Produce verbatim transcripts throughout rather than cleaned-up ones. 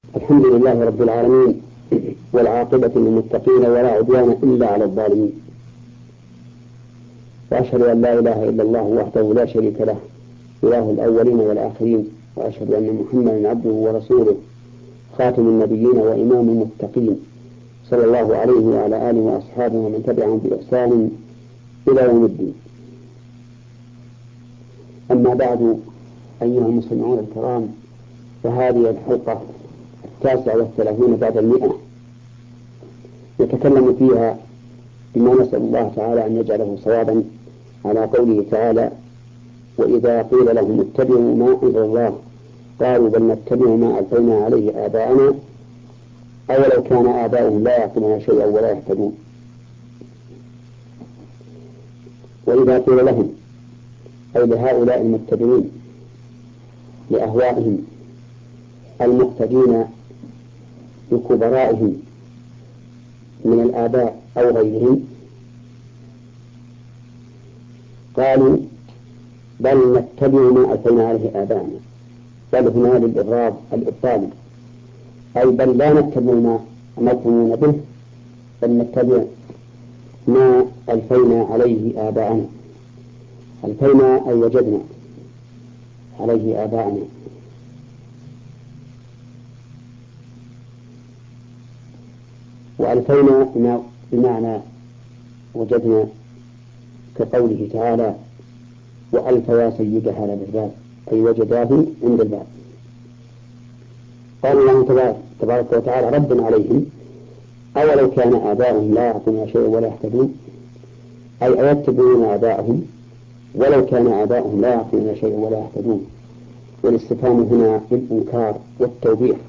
الحمد لله رب العالمين، والعاقبة للمتقين ولا عدوان إلا على الظالمين، وأشهد أن لا إله إلا الله وحده لا شريك له إله الأولين والآخرين، وأشهد أن محمدا عبده ورسوله خاتم النبيين وإمام المتقين صلى الله عليه وعلى آله وأصحابه ومن تبعهم بإحسان إلى يوم الدين. أما بعد، أيها المستمعون الكرام، فهذه الحلقة التاسعة والثلاثين بعد المئة نتكلم فيها بما نسأل الله تعالى أن يجعله صوابا على قوله تعالى: وإذا قيل لهم اتبعوا ما أنزل الله قالوا بل نتبع ما ألفينا عليه آباءنا أولو كان آباؤهم لا يعقلون شيئا ولا يهتدون. وإذا قيل لهم أي لهؤلاء المتبعين لأهوائهم المقتدين بكبرائهم من الآباء أو غيرهم قالوا بل نتبع ما ألفينا عليه آباءنا، بل هنا للإغراض الإبطال، أي بل لا نتبع ما نظنون به، بل نتبع ما ألفينا عليه آباءنا. ألفينا أي وجدنا عليه آباءنا. وألفينا بمعنى وجدنا، كقوله تعالى: وألف يا سيدها لدى الباب، أي وجداه عند الباب. قال الله تبارك وتعالى رد عليهم: أولو كان آباؤهم لا يعقلون شيئا ولا يهتدون، أي أيتبعون آباءهم ولو كان آباؤهم لا يعقلون شيئا ولا يهتدون. والاستفهام هنا للإنكار والتوبيخ.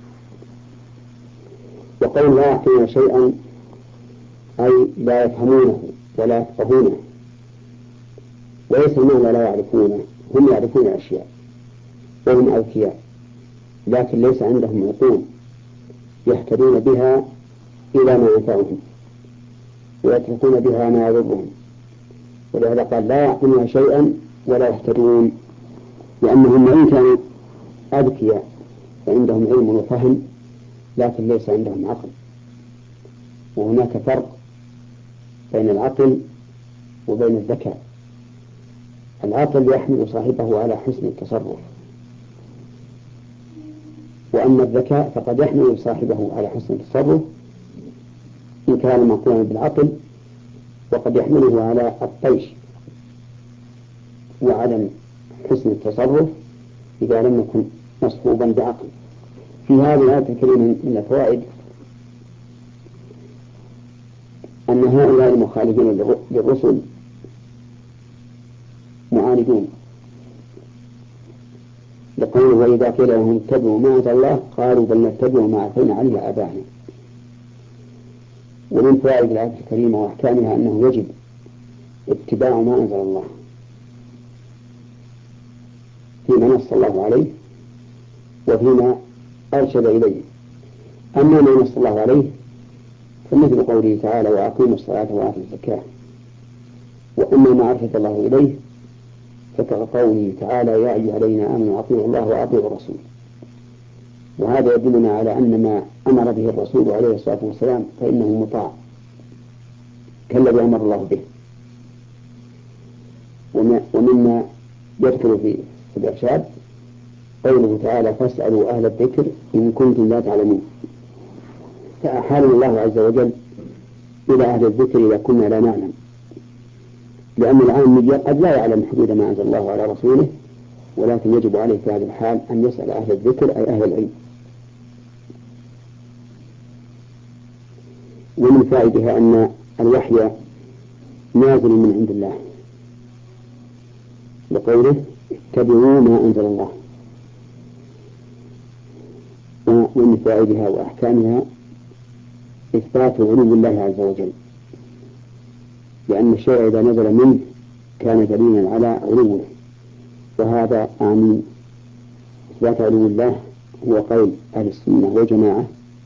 وقول لا يعقلون شيئا أي لا يفهمونه ولا يفقهونه، وليس المعنى لا يعرفونه، هم يعرفون أشياء وهم أذكياء، لكن ليس عندهم عقول يهتدون بها إلى ما ينفعهم ويتركون بها ما يضرهم. ولهذا قال لا يعقلون شيئا ولا يهتدون، لأنهم وإن كانوا أذكياء وعندهم علم وفهم لكن ليس عندهم عقل. وهناك فرق بين العقل وبين الذكاء. العقل يحمل صاحبه على حسن التصرف، وأما الذكاء فقد يحمل صاحبه على حسن التصرف إن كان مقوما بالعقل، وقد يحمله على الطيش وعدم حسن التصرف إذا لم يكن مصحوبا بعقل. في هذه الآية الكريمة من الفوائد أن هؤلاء المخالفين للرسل معاندون، لقوله وإذا قيل لهم اتبعوا ما أنزل الله قالوا بل نتبع ما ألفينا عليه آباءنا. ومن فوائد الآية الكريمة وأحكامها أنه يجب اتباع ما أنزل الله فيما نص الله عليه وفيما أرشد إليه. أما ما نص الله عليه فمثل قوله تعالى: وأقيموا الصلاة وآتوا الزكاة. وأما ما أرشد الله إليه فكقوله تعالى: يا أيها الذين آمنوا أطيعوا الله وأطيعوا الرسول. وهذا يدلنا على أن ما أمر به الرسول عليه الصلاة والسلام فإنه مطاع كالذي أمر الله به. ومما يدخل في الإرشاد قوله تعالى: فاسألوا أهل الذكر إن كنتم لا تعلمون. فأحال الله عز وجل إلى أهل الذكر إذا كنا لا نعلم، لأن العامي قد لا يعلم حدود ما أنزل الله على رسوله، ولكن يجب عليه في هذا الحال أن يسأل أهل الذكر أي أهل العلم. ومن فائدها أن الوحي نازل من عند الله، لقوله اتبعوا ما أنزل الله. ومن فائدها وأحكامها إثبات علو الله عز وجل، لأن الشيء إذا نزل منه كان دليلا على علوه. وهذا أعني إثبات علو الله هو قول أهل السنة والجماعة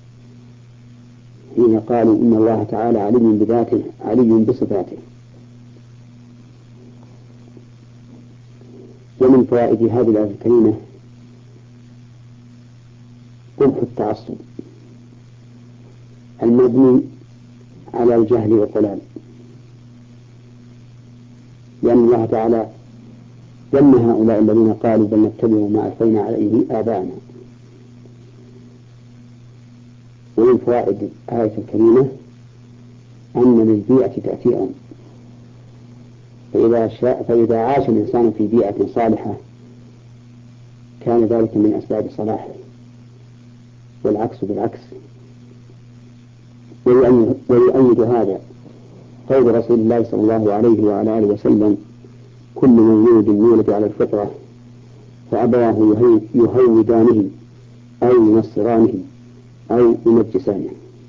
حين قالوا إن الله تعالى علي بذاته علي بصفاته. ومن فوائد هذه الآية الكريمة قبح التعصب المبني على الجهل والضلال، لأن الله تعالى ذم هؤلاء الذين قالوا بل نتبع ما ألفينا عليه آباءنا. ومن فوائد الآية الكريمة أن للبيئة تأثيرا، فإذا, شاء فإذا عاش الإنسان في بيئة صالحة كان ذلك من أسباب صلاحه، والعكس بالعكس. ويؤيد هذا قول رسول الله صلى الله عليه وعلى آله وسلم: كل مولود يولد على الفطرة فأبواه يهودانه أو ينصرانه أو يمجسانه.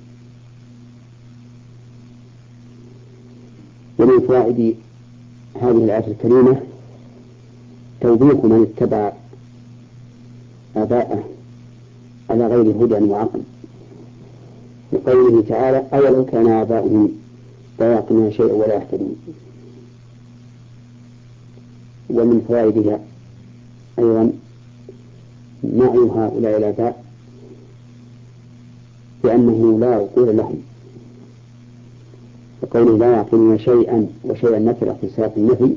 ومن فوائد هذه الآية الكريمة توبيخ من اتبع آباءه على غير هدى وعقل، لقوله تعالى: أولو كان آباؤهم لا يعقلون شيئا ولا يهتدون. ومن فوائدها أيضا نعي هؤلاء الآباء بأنه لا عقول لهم، فقوله لا يعقلون شيئا وشيئا نكرة في سياق النفي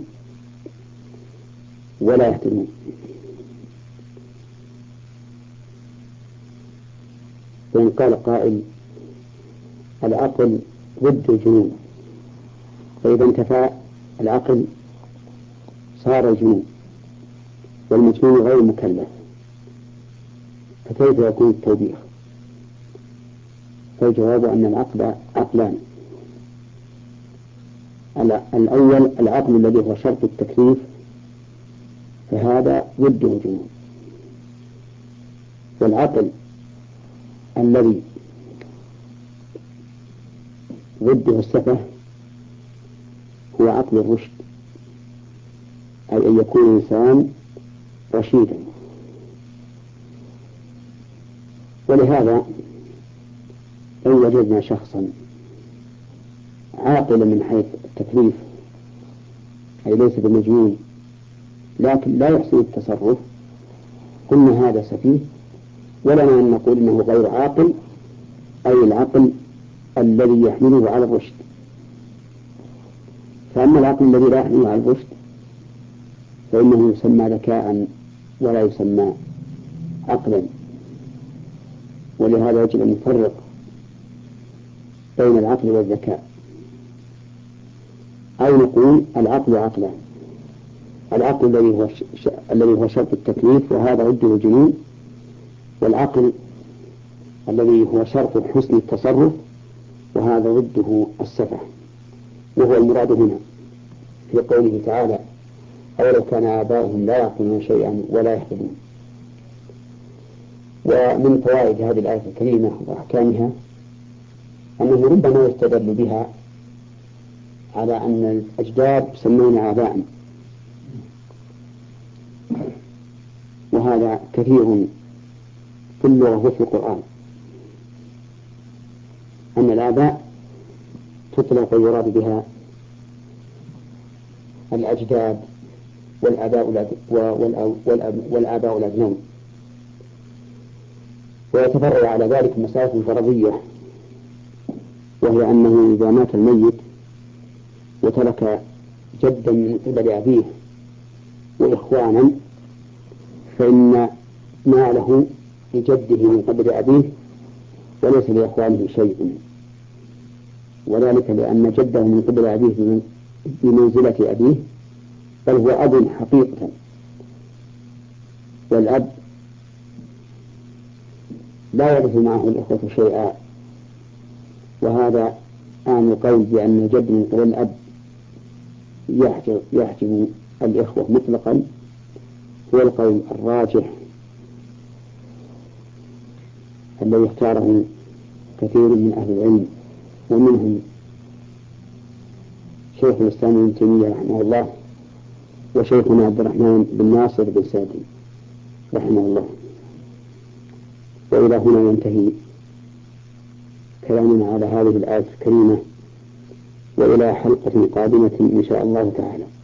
ولا يهتدون. وإن قال قائل: العقل ضد الجنون، فإذا انتفى العقل صار الجنون، والمجنون غير مكلف، فكيف يكون التوبيخ؟ فالجواب أن العقل عقلان: الأول العقل الذي هو شرط التكليف، فهذا ضده الجنون، والعقل الذي ضده السفه هو عقل الرشد، أي أن يكون الإنسان رشيدا. ولهذا إن وجدنا شخصا عاقلا من حيث التكليف، أي ليس بمجنون لكن لا يحسن التصرف، قلنا هذا سفيه، ولنا أن نقول إنه غير عاقل، أي العقل الذي يحمله على الرشد. فأما العقل الذي لا يحمله على الرشد فإنه يسمى ذكاء ولا يسمى عقلا. ولهذا يجب أن نفرق بين العقل والذكاء، أو نقول العقل عقلان: العقل الذي هو ش... الذي هو شرط التكليف وهذا ضده الجنون، والعقل الذي هو شرط حسن التصرف وهذا ضده السفه. وهو المراد هنا في قوله تعالى: أولو كان آباؤهم لا يعقلون شيئا ولا يهتدون. ومن فوائد هذه الآية الكريمة وأحكامها أنه ربما يستدل بها على أن الأجداد سمون آباء، وهذا كثير في اللغة وفي القرآن، أن الآباء تطلق ويراد بها الأجداد والآباء والآباء الأبنون. ويتفرع على ذلك مسائل فرضية، وهي أنه إذا مات الميت وترك جدا من قبل أبيه وإخوانا فإن ماله لجده من قبل أبيه وليس لإخوانه شيء، وذلك لأن جده من قبل أبيه بمنزلة أبيه، بل هو أب حقيقة، والأب لا يرث معه الإخوة شيئا. وهذا آن القول بأن الجد من قبل الأب يحجب, يحجب الإخوة مطلقا هو القول الراجح الذي اختاره كثير من أهل العلم، ومنهم شيخ الإسلام ابن تيمية رحمه الله، وشيخنا عبد الرحمن بن ناصر بن سعدي رحمه الله. وإلى هنا ينتهي كلامنا على هذه الآية الكريمة، وإلى حلقة قادمة إن شاء الله تعالى.